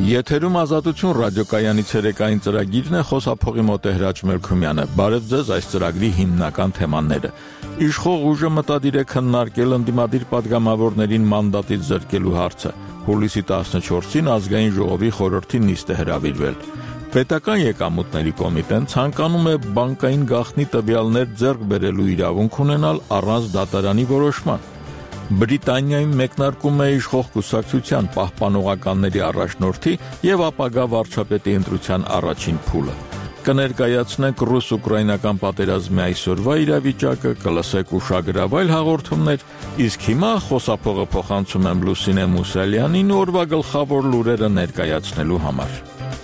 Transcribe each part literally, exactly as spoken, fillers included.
Եթերում ազատություն ռադիոկայանի ցերեկային ծրագիրն է, խոսափողի մոտ է Հրաչ Մելքումյանը։ Բարև ձեզ, այս ծրագրի հիմնական թեմաները։ Իշխող ուժը մտադիր է քննարկել ընդդիմադիր պատգամավորներին մանդատից զրկելու հարցը։ Հուլիսի տասնչորսին ազգային ժողովի խորհրդի նիստ է հրավիրվել։ Պետական եկամուտների կոմիտեն ցանկանում է բանկային գաղտնի տվյալներ ձեռք բերելու իրավունք ունենալ առանց դատարանի որոշման։ Բրիտանիայում մեկնարկում է իշխող կուսակցության պահպանողականների առաջնորդի եւ ապագա վարչապետի ընտրության առաջին փուլը։ Կներկայացնենք ռուս-ուկրաինական պատերազմի այսօրվա իրավիճակը, կլսեք ուշագրավայր հաղորդումներ, իսկ հիմա խոսափողը փոխանցում եմ Լուսինե Մուսալյանին օրվա գլխավոր լուրերը ներկայացնելու համար։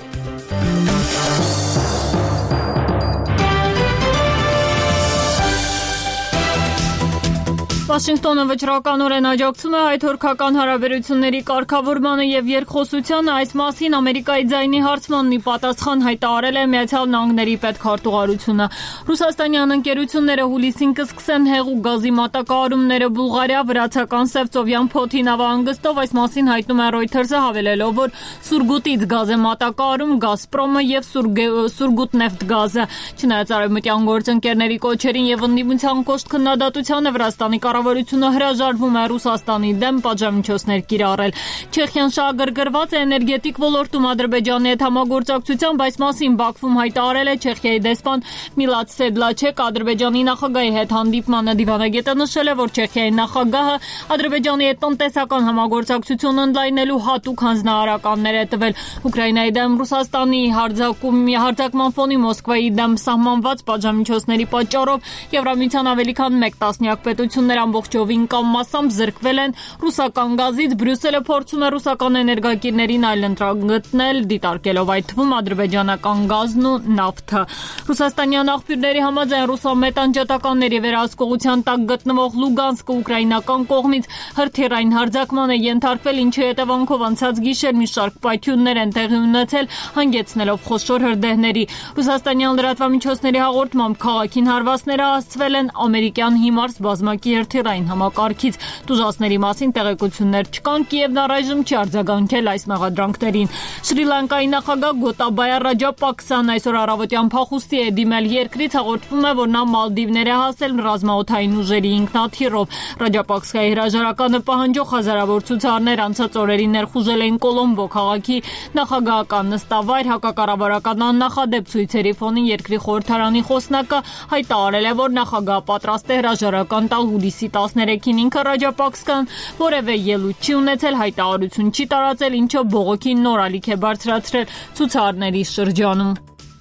Վաշինգտոնը վճռականորեն աջակցում է հայ-թուրքական հարաբերությունների կարգավորմանը եւ երկխոսությանը, այս մասին Ամերիկայի ձայնի հարցմանն ի պատասխան հայտարարել է Միացյալ Նահանգների պետքարտուղարությունը։ Ռուսաստանյան ընկերությունները հուլիսին կսկսեն հեղուկ գազի մատակարարումները Բուլղարիա, վրացական Սևծովյան Փոթի նավահանգստով, այս մասին հայտնում է Reuters-ը, հավելելով, որ Սուրգուտից գազ է մատակարարում Գազպրոմը եւ Սուրգուտնեֆտգազը։ Չնայած արևմտյան գործընկերների կոչերին եւ ընդդիմության կոշտ քննադատությանը, Վրաստանի կառավարությունը հրաժարվում է Ռուսաստանի դեմ պատժամիջոցներ կիրառել։ Չեխիան շահագրգռված է էներգետիկ ոլորտում Ադրբեջանի հետ համագործակցությամբ, այս մասին Բաքվում հայտարարել է Չեխիայի դեսպան Միլադ Սեդլաչեկ Ադրբեջանի նախագահի հետ հանդիպմանը։ Դիվանագետը նշել է, որ Չեխիայի նախագահը Ադրբեջանի հետ տնտեսական համագործակցություն ընդլայնելու հատուկ հանձնարարականներ է տվել։ Ուկրաինայի դեմ Ռուսաստանի հարձակումի հարձակման ֆոնի Մոսկվայի դեմ սահմանված պատժամիջոցների պատճառով Եվրամիության ավելի քան մեկ տասնյակ պետություններ ամբողջովին կամ մասամբ զրկվել են ռուսական գազից։ Բրյուսելը փորձում է ռուսական էներգակիրներին այլընտրանք գտնել, դիտարկելով այդ թվում ադրբեջանական գազն ու նավթը։ Ռուսաստանյան աղբյուրների համաձայն ռուսամետ անջատականների վերահսկողության տակ գտնվող Լուգանսկը ուկրաինական կողմից հրթիռային հարձակման է ենթարկվել, ինչի հետևանքով անցած գիշեր մի շարք պայթյուններ են տեղի ունեցել, հանգեցնելով խոշոր հրդեհների։ Ռուսաստանյան լրատվամիջոցների հաղորդմամբ քաղաքին հարվածները հասցվել են ամերիկյան հիմարս բազմակի հրթիռային համակարգից։ Տուժածների մասին տեղեկություններ չկան, Կիևն առայժմ չի արձագանքել այս մեղադրանքներին։ Շրի Լանկայի նախագահ Գոտաբայա Ռաջապաքսան այսօր առավոտյան փախուստի է դիմել երկրից, հաղորդվում է, որ նա Մալդիվներ է հասել ռազմաօդային ուժերի ինքնաթիռով։ Ռաջապաքսայի հրաժարականը պահանջող հազարավոր ցուցարներ անցած օրերին ներխուժել էին Կոլոմբո քաղաքի նախագահական նստավայր, հակակառավարական աննախադեպ ցույցերի ֆոնին երկրի խորհրդարանի խոսնակը հայտարարել է, որ նախագահը պատրաստ է հրաժարական տալ հուլիսի տասներեքին։ Ինքը Ռաջապաքսան որևէ ելույթ չի ունեցել, հայտարարություն չի տարածել, ինչը բողոքի նոր ալիք է բարձրացրել ցուցարների շրջանում։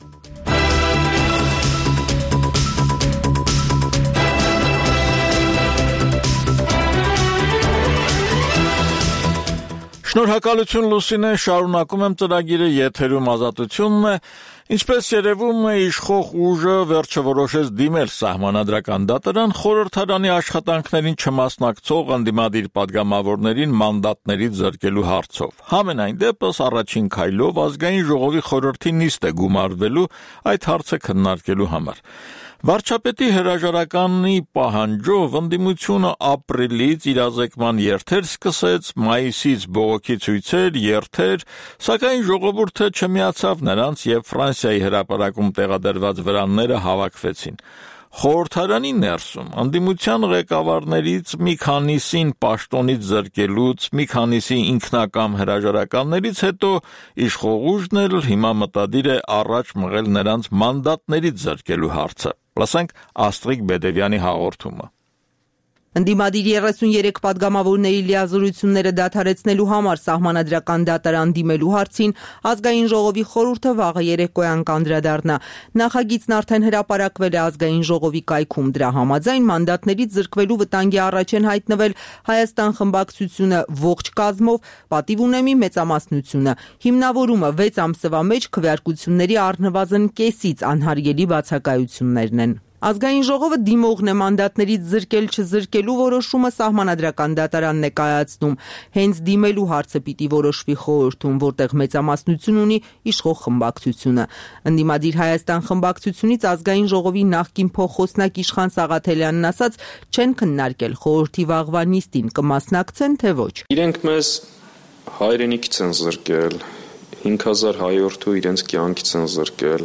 Շնորհակալություն Լուսինե, շարունակում եմ ծրագիրը, եթերում ազատությունն է։ Ինչպես երևում է, իշխող ուժը վերջը որոշեց դիմել սահմանադրական դատարան խորհրդարանի աշխատանքներին չմասնակցող ընդդիմադիր պատգամավորներին մանդատներից զրկելու հարցով։ Համենայն դեպս առաջին քայլով ազգային ժողովի խորհրդի նիստ է գումարվելու այդ հարցը քննարկելու համար։ Վարչապետի հրաժարականի պահանջով ընդդիմությունը ապրիլից իրազեկման երթեր սկսեց, մայիսից բողոքի ցույցեր, երթեր, սակայն ժողովուրդը չմիացավ նրանց եւ Ֆրանսիայի հրապարակում տեղադրված վրանները հավաքվեցին։ Խորհրդարանի ներսում ընդդիմության ղեկավարներից մի քանիսին պաշտոնից զրկելուց, մի քանիսի ինքնակամ հրաժարականներից հետո իշխող ուժն էլ հիմա մտադիր է առաջ մղել նրանց մանդատներից զրկելու հարցը։ Լսենք Աստրիկ Բեդևյանի հաղորդումը։ Ընդդիմադիր երեսուներեք պատգամավորների լիազորությունները դադարեցնելու համար սահմանադրական դատարան դիմելու հարցին ազգային ժողովի խորհուրդը վաղը երեկոյան կանդրադառնա։ Նախագիծն արդեն հրապարակվել է ազգային ժողովի կայքում, դրա համաձայն մանդատներից զրկվելու վտանգի առաջ են հայտնվել Հայաստան խմբակցությունը ողջ կազմով, պատիվ ունեմի մեծամասնությունը։ Հիմնավորումը վեց ամսվա մեջ քվեարկությունների առնվազն կեսից անհարգելի բացակայություններն են։ Ազգային ժողովը դիմողն է մանդատներից զրկել-չզրկելու որոշումը սահմանադրական դատարանն է կայացնում։ Հենց դիմելու հարցը պիտի որոշվի խորհրդում, որտեղ մեծամասնություն ունի իշխող խմբակցությունը։ Ընդդիմադիր Հայաստան խմբակցությունից ազգային ժողովի նախկին փոխխոսնակ Իշխան Սաղաթելյանն ասաց, չեն քննարկել խորհրդի վաղվա նիստին կմասնակցեն, թե ոչ։ Իրենք մեզ հայրենիքից են զրկել, հինգ հազար հայորդու իրենց կյանքից են զրկել։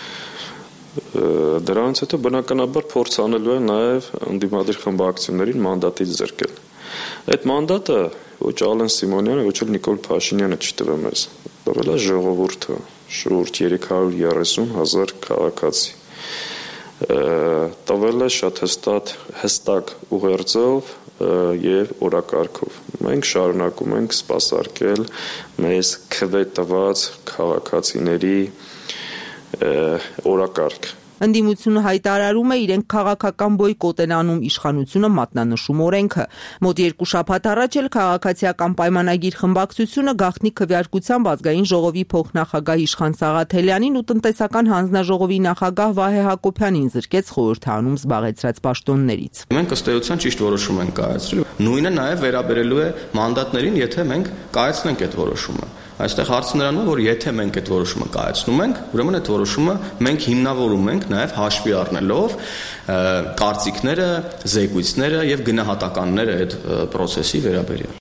Դրանից հետո բնականաբար փորձանելու է նաև ընդդիմադիր խմբակցություններին մանդատից զրկել։ Այդ մանդատը ոչ Ալեն Սիմոնյանը, ոչ էլ Նիկոլ Փաշինյանը չտվել մեզ, տվել է ժողովուրդը, շուրջ երեք հարյուր երեսուն հազար քաղաքացի։ Տվել է շատ հստակ, հստակ ուղերձով եւ օրակարգով։ Մենք շարունակում ենք սպասարկել մեզ քվե տված քաղաքացիների օրակարգ։ Ընդդիմությունը հայտարարում է իրենք քաղաքական բոյկոտ են անում, իշխանությունը մատնանշում օրենքը։ Մոտ երկու շաբաթ առաջ էլ քաղաքացիական պայմանագիր խմբակցությունը գաղտնի քվեարկությամբ ազգային ժողովի փոխնախագահ Իշխան Սաղաթելյանին ու տնտեսական հանձնաժողովի նախագահ Վահե Հակոբյանին զրկեց խորհրդանում զբաղեցրած պաշտոններից։ Մենք ըստ էության ճիշտ որոշում ենք կայացրել։ Նույնը նաև վերաբերելու է մանդատներին, եթե մենք կայացնենք այդ որոշումը։ Այստեղ հարցը նրանում է, որ եթե մենք այդ որոշումը կայացնում ենք, ուրեմն այդ որոշումը մենք հիմնավորում ենք նաև հաշվի առնելով կարծիքները, զեկույցները եւ գնահատականները այդ process-ի վերաբերյալ։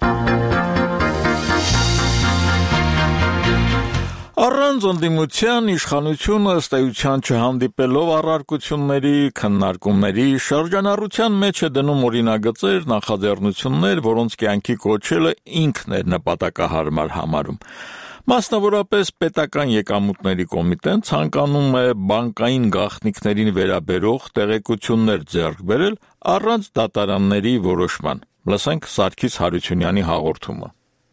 Առանց ընդդիմության իշխանությունը ըստ էության չհանդիպելով առարկությունների, քննարկումների շրջանառության մեջ է դնում օրինագծեր, նախաձեռնություններ, որոնց կյանքի կոչելը ինքն է նպատակահարմար համարում։ Մասնավորապես պետական եկամուտների կոմիտեն ցանկանում է բանկային գաղտնիքներին վերաբերող տեղեկություններ ձեռք բերել առանց դատարանների որոշման։ Լսենք Սարգիս Հարությունյանի հաղորդումը։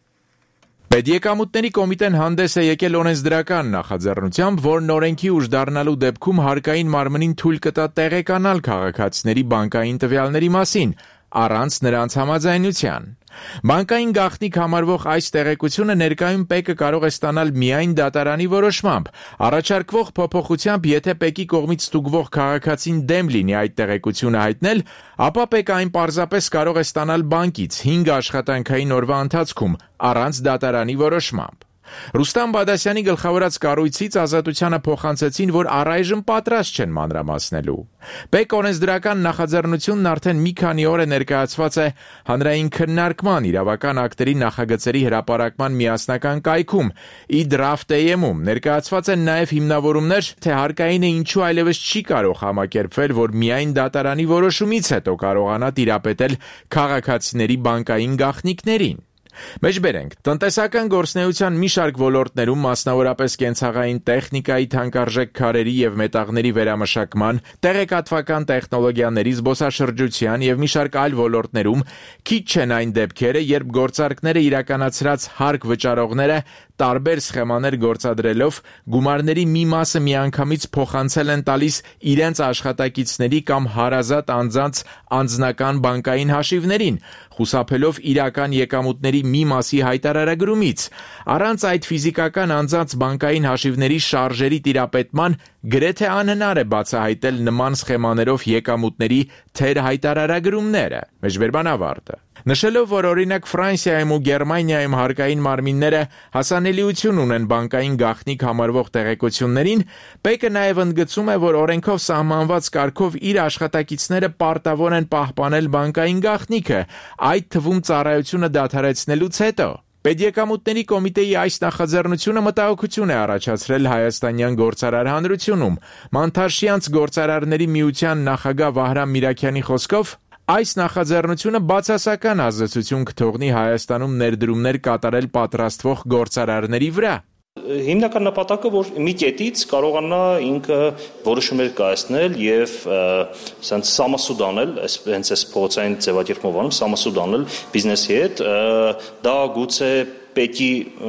Պետեկամուտների կոմիտեն հանդես է եկել օրենսդրական նախաձեռնությամբ, որն օրենքի ուժ դառնալու դեպքում հարկային մարմնին թույլ կտա տեղեկանալ քաղաքացիների բանկային տվյալների մասին, առանց նրանց համաձայնության։ Բանկային գաղտնիք համարվող այս տեղեկությունը ներկայում ՊԵԿ-ը կարող է ստանալ միայն դատարանի որոշմամբ։ Առաջարկվող փոփոխությամբ, եթե ՊԵԿ-ի կողմից ստուգվող քաղաքացին դեմ լինի այդ տեղեկությունը հայտնել, ապա ՊԵԿ-ը այն պարզապես կարող է ստանալ բանկից հինգ աշխատանքային օրվա ընթացքում, առանց դատարանի որոշմամբ։ Ռուստամ Բադասյանի գլխավորած կառույցից Ազատությանը փոխանցեցին, որ առայժմ պատրաստ չեն մանրամասնելու։ ՊԵԿ օրենսդրական նախաձեռնությունն արդեն մի քանի օր է ներկայացված է հանրային քննարկման իրավական ակտերի նախագծերի հրապարակման միասնական կայքում՝ ի դրաֆտ-ում ներկայացված են նաև հիմնավորումներ, թե հարկայինը ինչու այլևս չի կարող համակերպվել, որ միայն դատարանի որոշումից հետո կարողանա տիրապետել քաղաքացիների բանկային գաղտնիքներին։ Մեջբերենք, տնտեսական գործունեության մի շարք ոլորտներում, մասնավորապես կենցաղային տեխնիկայի թանկարժեք քարերի եւ մետաղների վերամշակման, տեղեկատվական տեխնոլոգիաների, զբոսաշրջության եւ մի շարք այլ ոլորտներում քիչ չեն այն դեպքերը, երբ գործարքները իրականացրած հարկ վճարողները տարբեր սխեմաներ գործադրելով գումարների մի մասը միանգամից փոխանցել են տալիս իրենց աշխատակիցների կամ հարազատ անձանց անձնական բանկային հաշիվներին, խուսափելով իրական եկամուտների մի մասի հայտարարագրումից։ Առանց այդ ֆիզիկական անձանց բանկային հաշիվների շարժերի տիրապետման գրեթե անհնար է բացահայտել նման սխեմաներով եկամուտների թեր հայտարարագրումները։ Մեջբերման ավարտը։ Նշելով, որ օրինակ Ֆրանսիայում ու Գերմանիայում հարկային մարմինները հասանելիություն ունեն բանկային գաղտնիք համարվող տեղեկություններին, ՊԵԿ-ը նաև ընդգծում է, որ օրենքով սահմանված կարգով իր աշխատակիցները պարտավոր են պահպանել բանկային գաղտնիքը, այդ թվում ծառայությունը դադարեցնելուց հետո։ Պետեկամուտների կոմիտեի այս նախաձեռնությունը մտահոգություն է առաջացրել հայաստանյան գործարար հանրությունում։ Մանթարշյանց գործարարների միության նախագահ Վահրամ Միրաքյանի խոսքով, այս նախաձեռնությունը բացասական ազդեցություն կթողնի Հայաստանում ներդրումներ կատարել պատրաստվող գործարարների վրա։ Հիմնական նպատակը, որ մի կետից կարողանա ինքը որոշումներ կայացնել եւ ասենց սամասուդ անել, հենց այս փողոցային ձևակերպով անում, սամասուդ անել բիզնեսի հետ, դա գուցե ՊԵԿ-ի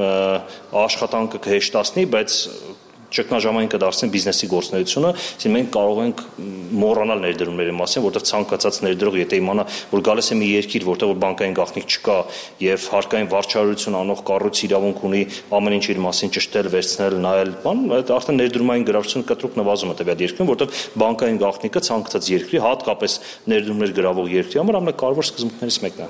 աշխատանքը կհեշտացնի, բայց ճգնաժամային կդարձնի բիզնեսի գործունեությունը, այսինքն մենք կարող ենք մոռանալ ներդրումների մասին, որտեղ ցանկացած ներդրող եթե իմանա, որ գալիս է մի երկիր, որտեղ որ բանկային գաղտնիք չկա եւ հարկային վարչարություն անող կառույց իրավունք ունի ամեն ինչ իր մասին ճշտել, վերցնել, նայել, բան, այդ արդեն ներդրումային գրավչությունը կտրուկ նվազում է տվյալ երկրում, որտեղ բանկային գաղտնիքը ցանկացած երկրի, հատկապես ներդրումներ գրավող երկրի համար ամենակարևոր սկզբունքներից մեկն է։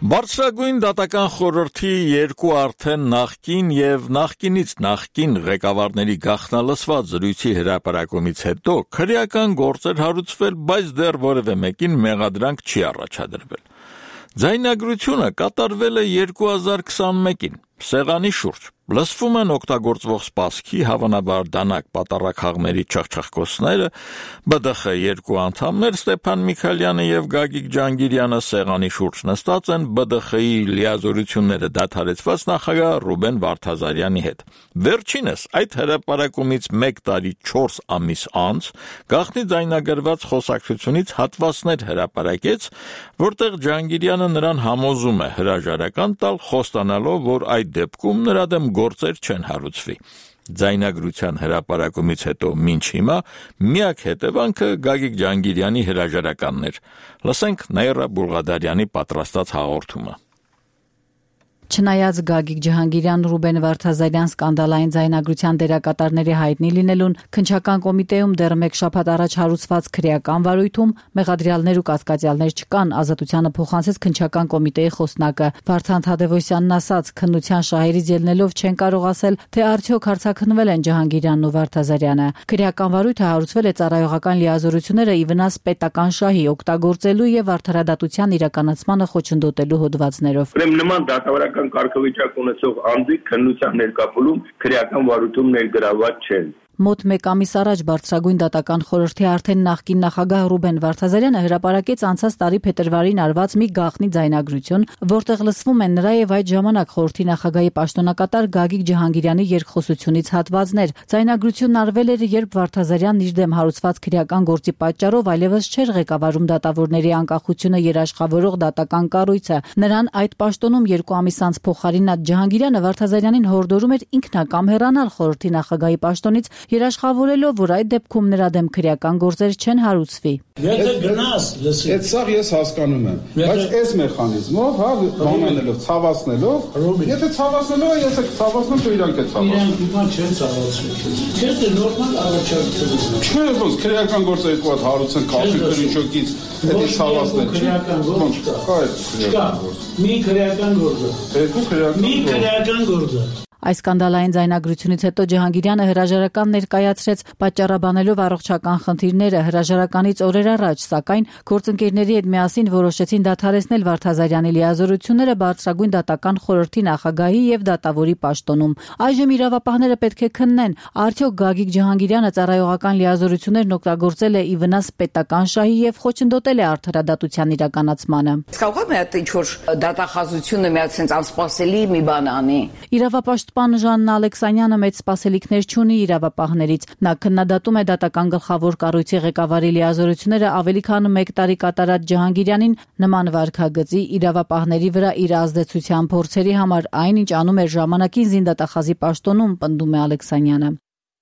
Բարձրագույն դատական խորհրդի երկու արդեն նախկին եւ նախկինից նախկին ղեկավարների գաղտնալսված զրույցի հրապարակումից հետո քրեական գործեր հարուցվել, բայց դեռ որևէ մեկին մեղադրանք չի առաջադրվել։ Ձայնագրությունը կատարվել է երկու հազար քսանմեկին, սեղանի շուրջ։ Լսվում են օգտագործվող սպասքի, հավանաբար դանակ պատառաքաղների չխչխկոցները, B D X երկու անդամներ Ստեփան Միքայելյանը եւ Գագիկ Ջանգիրյանը սեղանի շուրջ նստած են B D X-ի լիազորությունները դադարեցված նախագահ Ռուբեն Վարդազարյանի հետ։ Վերջինս այդ հրապարակումից մեկ տարի չորս ամիս անց գաղտնի ձայնագրված խոսակցությունից հատվածներ հրապարակեց, որտեղ Ջանգիրյանը նրան համոզում է հրաժարական տալ, խոստանալով, որ այդ դեպքում նրա դեմ գործեր չեն հարուցվի։ Ձայնագրության հրապարակումից հետո մինչ հիմա միակ հետևանքը Գագիկ Ջանգիրյանի հրաժարականն էր։ Լսենք Նաիրա Բուլղադարյանի պատրաստած հաղորդումը։ Չնայած Գագիկ Ջհանգիրյան, Ռուբեն Վարդազարյան սկանդալային ձայնագրության դերակատարների հայտնի լինելուն, քննչական կոմիտեում դեռ մեկ շաբաթ առաջ հարուցված քրեական վարույթում մեղադրյալներ ու կասկածյալներ չկան, Ազատությանը փոխանցեց քննչական կոմիտեի խոսնակը։ Վարդան Թադևոսյանն ասաց, քննության շահերից ելնելով չեն կարող ասել, թե արդյոք հարձակնվել են Ջհանգիրյանն ու Վարդազարյանը։ Քրեական վարույթը հարուցվել է ծառայողական լիազորությունները ի վնաս պետական շահի օգտագործելու եւ արդարադատության իրականացմանը խոչընդոտելու հոդվածներով։ Նման դատավարական կարգավիճակ ունեցող անձիկ քննության ներկայացում քրեական վարույթում ներգրավված չեն։ Մոտ մեկ ամիս առաջ Բարձրագույն դատական խորհրդի արդեն նախկին նախագահ Ռուբեն Վարդազարյանը հրապարակեց անցած տարի փետրվարին արված մի գաղտնի ձայնագրություն, որտեղ լսվում են նրա եւ այդ ժամանակ խորհրդի նախագահի պաշտոնակատար Գագիկ Ջհանգիրյանի երկխոսությունից հատվածներ։ Ձայնագրությունն արվել էր, երբ Վարդազարյանն իր դեմ հարուցված քրեական գործի պատճառով այլևս չէր ղեկավարում դատավորների անկախությունը երաշխավորող դատական կառույցը։ Նրան այդ պաշտոնում երկու ամիս անց փոխարինած Ջհանգիրյանը Վարդազարյանին հորդորում էր ինքնակամ հեռանալ խորհրդի նախագահի պաշտոնից, երաշխավորելով, որ այդ դեպքում նրա դեմ քրեական գործեր չեն հարուցվի։ Եթե գնաս, լսի։ Այդ սա ես հասկանում եմ, բայց այս մեխանիզմով, հա, բանանելով, ցավացնելով, եթե ցավացնելով է, ես եք ցավացնում, դու իրանք է ցավացնում։ Իրանք հիմա չեն ցավացնում։ Չէ՞, դե նորմալ առաջարկություն է։ Չէ, ոնց քրեական գործը երկու հատ հարուցեն կապի քրինչոկից, դա ցավացնել չի։ Քրեական գործ կա։ Կա։ Մի քրեական գործը։ Երկու քրեական գործը։ Մի քրեական գործը։ Այս սկանդալային ձայնագրությունից հետո Ջհանգիրյանը հրաժարական ներկայացրեց, պատճառաբանելով առողջական խնդիրները հրաժարականից օրեր առաջ, սակայն գործընկերների հետ միասին որոշեցին դադարեցնել Վարդազարյանի լիազորությունները Բարձրագույն դատական խորհրդի նախագահի եւ դատավորի պաշտոնում։ Այժմ իրավապահները պետք է քննեն, արդյոք Գագիկ Ջհանգիրյանը ծառայողական լիազորություններն օգտագործել է ի վնաս պետական շահի եւ խոչընդոտել է արդարադատության իրականացմանը։ Կարող է այդ ինչ-որ դատախազությունը մի հատ sense անսպասելի մի բան անի։ Իրավապաշտ Պաշտպան Ժաննա Ալեքսանյանը մեծ սպասելիքներ չունի իրավապահներից։ Նա քննադատում է դատական գլխավոր կառույցի ղեկավարի լիազորությունները ավելի քան մեկ տարի կատարած Ջհանգիրյանին նման վարքագծի իրավապահների վրա իր ազդեցության փորձերի համար, այնինչ անում էր ժամանակին զինդատախազի պաշտոնում, պնդում է Ալեքսանյանը։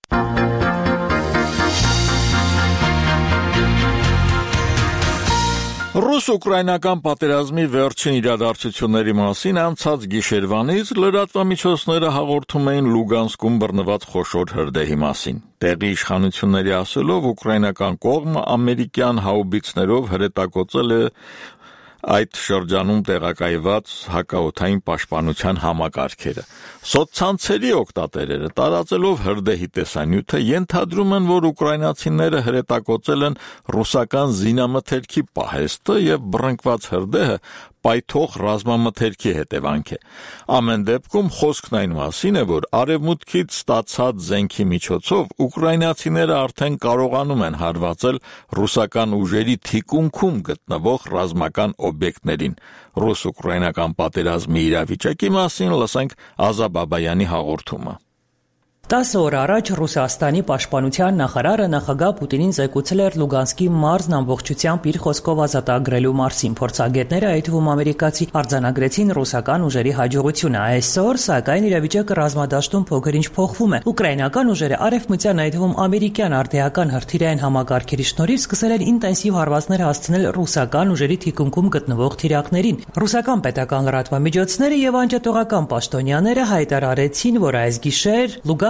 Ռուս-ուկրաինական պատերազմի վերջին իրադարձությունների մասին անցած գիշերվանից լրատվամիջոցները հաղորդում էին Լուգանսկում բռնված խոշոր հրդեհի մասին։ Տեղի իշխանությունների ասելով ուկրաինական կողմը ամերիկյան հաուբիցներով հրետակոծել է այդ շրջանում տեղակայված հակաօդային պաշտպանության համակարգերը։ Սոցցանցերի օգտատերերը տարածելով հրդեհի տեսանյութը ենթադրում են, որ ուկրաինացիները հրետակոծել են ռուսական զինամթերքի պահեստը եւ բռնկված հրդեհը պայթող ռազմամթերքի հետևանք է։ Ամեն դեպքում խոսքն այն մասին է, որ արևմուտքից ստացած զենքի միջոցով ուկրաինացիները արդեն կարողանում են հարվածել ռուսական ուժերի թիկունքում գտնվող ռազմական օբյեկտներին։ Ռուս-ուկրաինական պատերազմի իրավիճակի մասին լսենք Ազա Բաբայանի հաղորդումը։ Տասը օր առաջ Ռուսաստանի պաշտպանության նախարարը նախագահ Պուտինին զեկուցել էր Լուգանսկի մարզն ամբողջությամբ իր խոսքով ազատագրելու մասին։ Փորձագետները, այդ թվում ամերիկացի, արձանագրեցին ռուսական ուժերի հաջողությունը։ Այսօր, սակայն, իրավիճակը ռազմադաշտում փոքր-ինչ փոխվում է։ Ուկրաինական ուժերը արևմտյան, այդ թվում ամերիկյան արդիական հրթիռային համակարգերի շնորհիվ սկսել են ինտենսիվ հարվածներ հասցնել ռուսական ուժերի թիկունքում գտնվող թիրախներին։ Ռուսական պետական լրատվամիջոցները եւ անջատողական պաշտոնյաները հայտարարեցին, որ այս գիշեր Լուգանսկ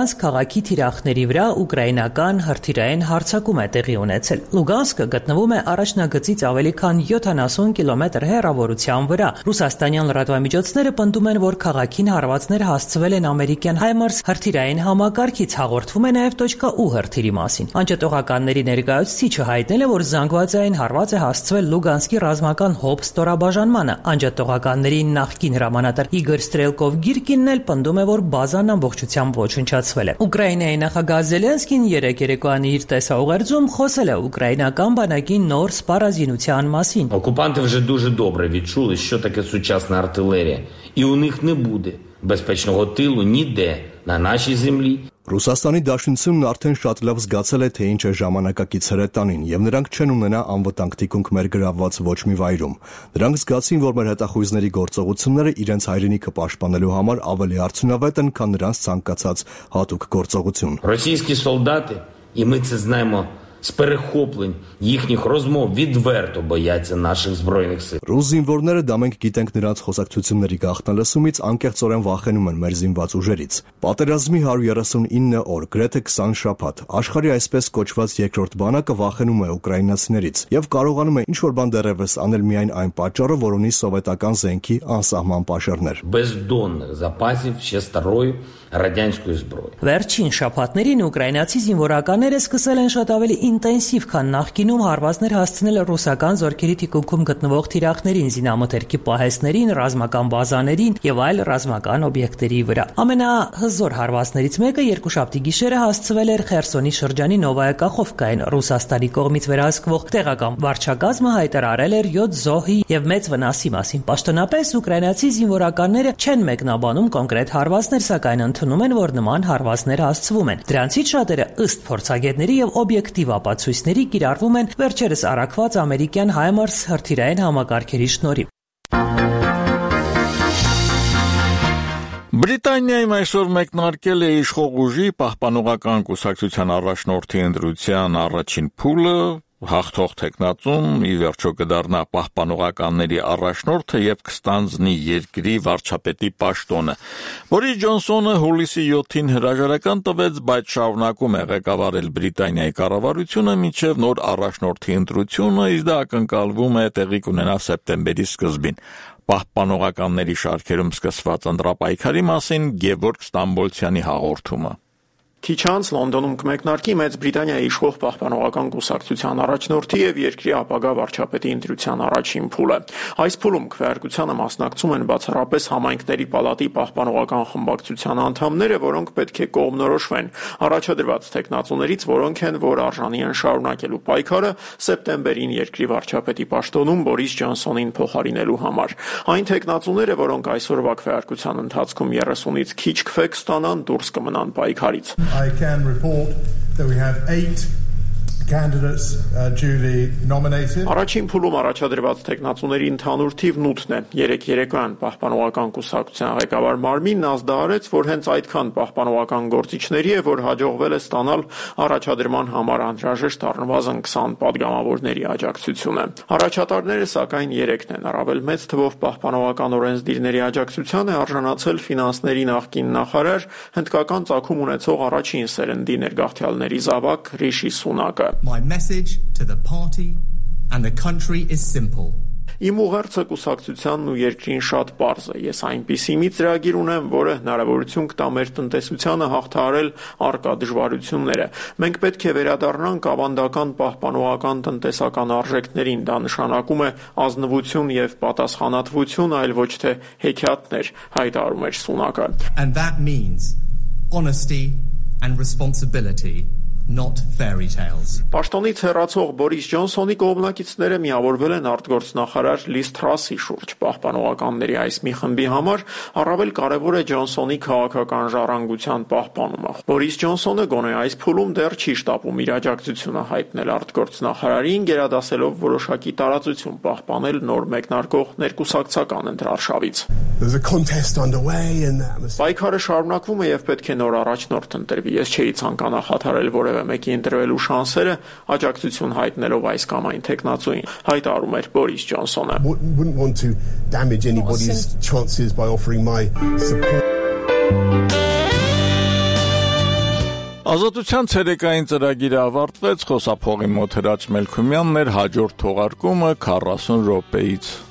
Լուգանսկ քաղաքի թիրախների վրա ուկրաինական հրթիռային հարձակում է տեղի ունեցել։ Լուգանսկը գտնվում է առաջնագծից ավելի քան յոթանասուն կիլոմետր հեռավորության վրա։ Ռուսաստանյան լրատվամիջոցները պնդում են, որ քաղաքին հարվածներ հասցվել են ամերիկյան Հայմարս հրթիռային համակարգից, հաղորդվում է նաև .ու հրթիռի մասին։ Անջատողականների ներկայացուցիչը հայտնել է, որ զանգվածային հարված է հասցվել Լուգանսկի ռազմական հոբ ստորաբաժանմանը։ Անջատողականների նախկին հրամանատար Իգոր Ստրելկով Գիրկինն էլ պնդում է, որ բազան ամբողջությամբ ոչնչացվել է։ Ուկրաինայի նախագահ Զելենսկին երեկ երեկոյան իր տեսաուղերձում խոսել է ուկրաինական բանակի նոր սպառազինության մասին։ Окупанти вже дуже добре відчули, що таке сучасна артилерія, і у них не буде безпечного тилу ніде на нашій землі. Ռուսաստանի Դաշնությունն արդեն շատ լավ զգացել է, թե ինչ է ժամանակակից հրետանին, եւ նրանք չեն ունենա անվտանգ թիկունք մեր գրավված ոչ մի վայրում։ Նրանք զգացին, որ մեր հետախույզների գործողությունները իրենց հայրենիքը պաշտպանելու համար ավելի արդյունավետ են, քան նրանց ցանկացած հատուկ գործողություն։ Російські солдати, і ми це знаємо з перехоплень їхніх розмов, відверто бояться наших збройних сил. Ռուս զինվորները դա մենք գիտենք նրանց խոսակցությունների գաղտնալսումից անկեղծորեն վախենում են մեր զինված ուժերից։ Պատերազմի հարյուր երեսունինը օր, գրեթե քսան շաբաթ, աշխարհի այսպես կոչված երկրորդ բանակը вախենում է ուկրաինացիներից եւ կարողանում է ինչ-որ բան դեռևս անել միայն այն պատճառով, որ ունի սովետական զենքի անսահման պաշարներ։ Бездонних запасів ще старої радянської зброї. Վերջին շաբաթներին ուկրաինացի զինվորականները սկսել են շատ ավելի ինտենսիվ, քան նախկինում հարվածներ հասցնել ռուսական զորքերի թիկունքում գտնվող թիրախներին, զինամթերքի պահեստներին, ռազմական բազաներին եւ այլ ռազմական օբյեկտերի վրա։ Ամենահզոր հարվածներից մեկը երկուշաբթի գիշերը հասցվել էր Խերսոնի շրջանի Նովայա Կախովկային։ Ռուսաստանի կողմից վերահսկվող տեղական վարչակազմը հայտարարել էր յոթ զոհի եւ մեծ վնասի մասին։ Պաշտոնապես ուկրաինացի զինվորականները չեն մեկնաբանում կոնկրետ հարվածներ, սակայն ընդունում են, որ նման հարվածներ հասցվում են։ Դրանցից շատերը ըստ փորձագետների եւ օբյեկտիվ ապացույցների կիրառվում են վերջերս առաքված ամերիկյան Հայմարս հրթիռային համակարգերի շնորհիվ։ Բրիտանիայում այսօր մեկնարկել է իշխող ուժի պահպանողական կուսակցության առաջնորդի ընտրության առաջին փուլը, հաղթող թեկնածուն ի վերջո կդառնա պահպանողականների առաջնորդը եւ կստանձնի երկրի վարչապետի պաշտոնը։ Բորիս Ջոնսոնը հուլիսի յոթին հրաժարական տվեց, բայց շարունակում է ղեկավարել Բրիտանիայի կառավարությունը մինչև նոր առաջնորդի ընտրությունը, իսկ դա ակնկալվում է տեղի կունենա սեպտեմբերի սկզբին։ Պահպանողականների շարքերում սկսված ընտրապայքարի մասին Գևորգ Ստամբոլցյանի հաղորդումը։ Քիչ անց Լոնդոնում կմեկնարկի Մեծ Բրիտանիայի իշխող պահպանողական կուսակցության առաջնորդի եւ երկրի ապագա վարչապետի ընտրության առաջին փուլը։ Այս փուլում քվեարկությանը մասնակցում են բացառապես համայնքների պալատի պահպանողական խմբակցության անդամները, որոնք պետք է կողմնորոշվեն առաջադրված տեխնացուներից, որոնք են, որ արժանի են շարունակելու պայքարը սեպտեմբերին երկրի վարչապետի պաշտոնում Բորիս Ջոնսոնին փոխարինելու համար։ Այն տեխնացուները, որոնք այսօրվա քվեարկության ընթացքում երեսունից քիչ քվե կստանան, դուրս կմնան պայքարից։ I can report that we have eight candidates uh, duly nominated. Առաջին փուլում առաջադրված տեխնացուների ընդհանուր թիվն ութն է։ Երեք երեկոյան պահպանողական կուսակցության ղեկավար Մարմինն ազդարարեց, որ հենց այդքան պահպանողական գործիչների է, որ հաջողվել է ստանալ առաջադրման համար անհրաժեշտ առնվազն քսան պատգամավորների աջակցությունը։ Առաջատարները սակայն երեքն են, առավել մեծ թվով պահպանողական օրենսդիրների աջակցության է արժանացել ֆինանսների նախկին նախարար, հնդկական ծագում ունեցող առաջին սերնդի ներգաղթյալների զավակ Ռիշի Սունակը։ My message to the party and the country is simple. Իմ ուղերձը կուսակցությանն ու երկրին շատ պարզ է։ Ես այնպիսի մի ծրագիր ունեմ, որը հնարավորություն կտա մեր տնտեսությանը հաղթահարել առկա դժվարությունները։ Մենք պետք է վերադառնանք ավանդական պահպանողական տնտեսական արժեքներին։ Դա նշանակում է ազնվություն եւ պատասխանատվություն, այլ ոչ թե հեքիաթներ, հայտարարում էր Սունակը։ And that means honesty and responsibility. Not fairy tales. Պաշտոնից հեռացող Բորիս Ջոնսոնի կողմնակիցները միավորվել են արտգործնախարար Լիզ Թրասի շուրջ։ Պահպանողականների այս մի խմբի համար առավել կարևոր է Ջոնսոնի քաղաքական ժառանգության պահպանումը։ Բորիս Ջոնսոնը գոնե այս փուլում դեռ չի շտապում իր աջակցությունը հայտնել արտգործնախարարին, գերադասելով որոշակի տարածություն պահպանել նոր մեկնարկող ներկուսակցական ընտրարշավից։ There's a contest underway and Պայքարը շարունակվում է եւ պետք է նոր առաջնորդ ընտրվի։ Ես չէի ցանկանա խաթարել որևէ մեկի ընտրվելու շանսերը աջակցություն հայտնելով այս կամ այն տեխնացուին, հայտարարում էր Բորիս Ջոնսոնը։ Wouldn't want to damage anybody's chances by offering my support. Ազատության ցերեկային ծրագիրը ավարտվեց, խոսափողի մոտ Հրաչ Մելքումյանն էր, հաջորդ թողարկումը քառասուն րոպեից